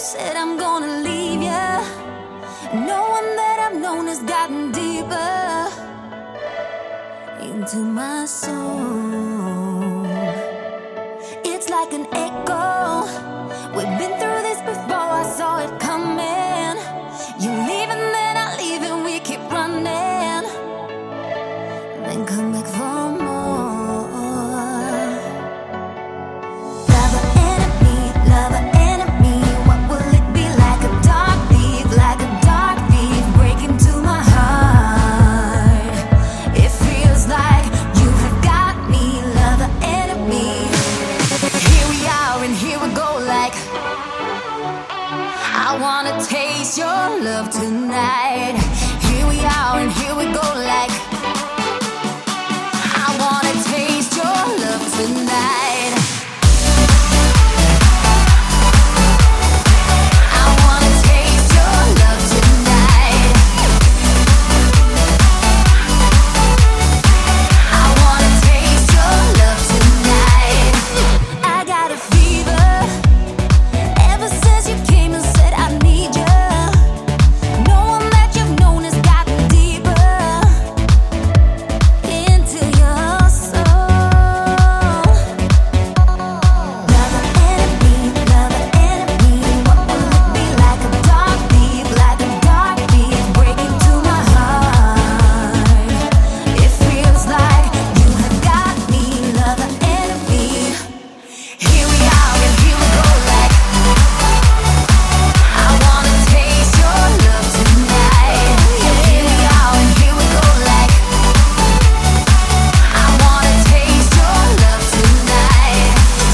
said I'm gonna leave ya. No one that I've known has gotten deeper into my soul. It's like an echo. We've been through this before, I saw it coming. You leave and then I leave and we keep running, then come back for more. Lover, enemy, what will it be? Like a dark thief, break into my heart. It feels like you have got me, lover, enemy. Here we are and here we go, like I wanna taste your love tonight. Here we are and here we go, like I wanna taste your love tonight. I wanna taste your love tonight. I wanna taste your love tonight. I got a fever ever since you came and said I need you. No one that you've known has gotten deeper into your soul. Lover, enemy, what will it be? Like a dark thief, break into my heart. It feels like you have got me, lover, enemy. Here we are and here we go, like I wanna taste your love tonight. Here we are and here we go, like I wanna taste your love tonight.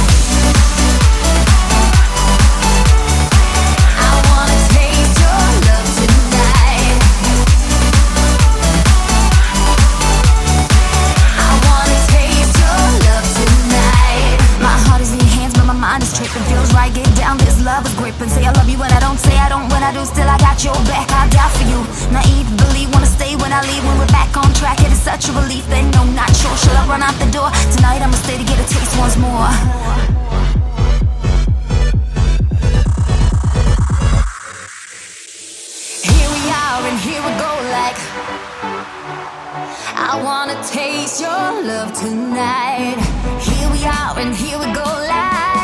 I wanna taste your love tonight. I wanna taste your love tonight. My heart is in your hands, but my mind is tripping. Feels right, get down, this love is gripping. Say I love you when I don't, say I don't when I do. Still I got your back, I'll die for you. Naive, believe, wanna stay when I leave. When we're back on track, it is such a relief. Then no, not sure, should I run out the door? Tonight I'ma stay to get a taste once more. Here we are and here we go, like I wanna taste your love tonight. Here we are and here we go, like